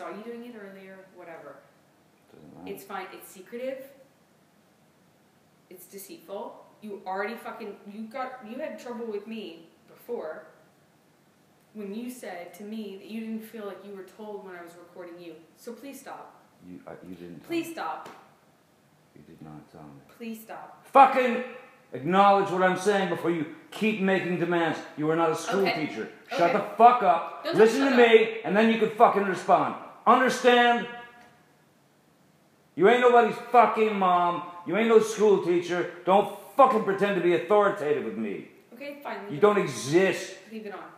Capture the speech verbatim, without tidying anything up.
saw you doing it earlier, whatever. It's fine. It's secretive. It's deceitful. You already fucking, you got, you had trouble with me before when you said to me that you didn't feel like you were told when I was recording you. So please stop. You, uh, you didn't Please me. stop. You did not tell me. Please stop. Fucking acknowledge what I'm saying before you keep making demands. You are not a school okay. teacher. Shut okay. the fuck up. Don't Listen to up. me, and then you could fucking respond. Understand? You ain't nobody's fucking mom. You ain't no school teacher. Don't fucking pretend to be authoritative with me. Okay, fine. You don't exist. Leave it on.